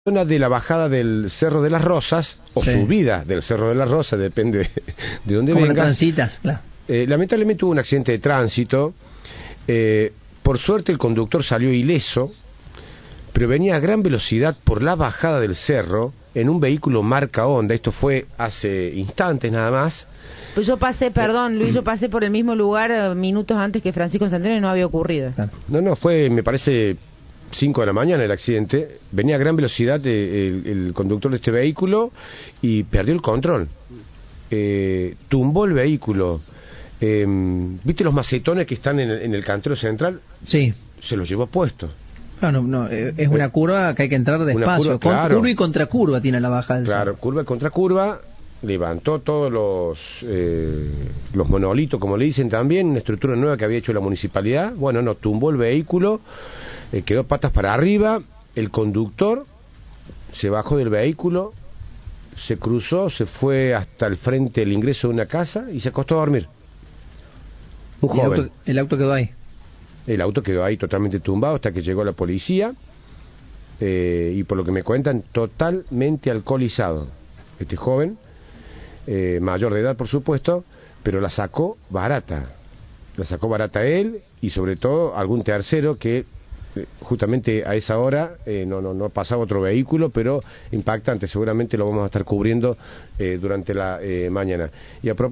Zona de la bajada del Cerro de las Rosas, o Sí. subida del Cerro de las Rosas, depende de dónde ¿Cómo la vengas. transitas? Claro. Lamentablemente hubo un accidente de tránsito. Por suerte el conductor salió ileso, pero venía a gran velocidad por la bajada del cerro en un vehículo marca Honda. Esto fue hace instantes nada más. Pues yo pasé, perdón, Luis, yo pasé por el mismo lugar minutos antes que Francisco Santero y no había ocurrido. Claro. No, fue, me parece, 5 de la mañana el accidente. Venía a gran velocidad el conductor de este vehículo y perdió el control. Tumbó el vehículo. ¿Viste los macetones que están en el cantero central? Sí. Se los llevó puesto. No, es una curva que hay que entrar despacio. Curva, claro. Curva y contracurva tiene la baja del Claro, cerro. curva y contracurva. Levantó todos los monolitos, como le dicen también, una estructura nueva que había hecho la municipalidad. Bueno, no, tumbó el vehículo, quedó patas para arriba. El conductor se bajó del vehículo, se cruzó, se fue hasta el frente del ingreso de una casa y se acostó a dormir. Un Y joven. el auto quedó ahí. El auto quedó ahí totalmente tumbado hasta que llegó la policía, y por lo que me cuentan, totalmente alcoholizado este joven, mayor de edad por supuesto, pero la sacó barata él y sobre todo algún tercero que justamente a esa hora no pasaba otro vehículo, pero impactante. Seguramente lo vamos a estar cubriendo durante la mañana. Y a